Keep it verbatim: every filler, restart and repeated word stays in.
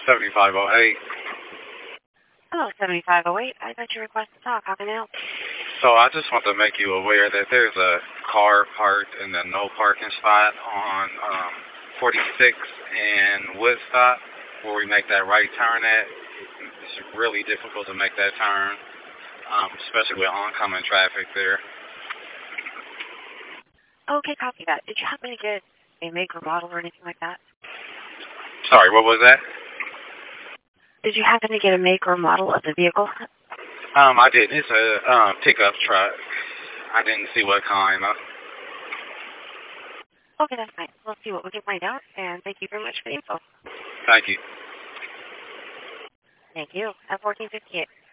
seventy-five oh eight. Hello, seventy-five oh eight. I got your request to talk. How can I help? So I just want to make you aware that there's a car parked in the no parking spot on um, forty-six and Woodstock where we make that right turn at. It's really difficult to make that turn, um, especially with oncoming traffic there. Okay, copy that. Did you happen to get a make or model or anything like that? Sorry, what was that? Did you happen to get a make or model of the vehicle? Um, I did. It's a um, pickup truck. I didn't see what kind. Of. Okay, that's fine. We'll see what we can find out, and thank you very much for the info. Thank you. Thank you. At fourteen fifty-eight.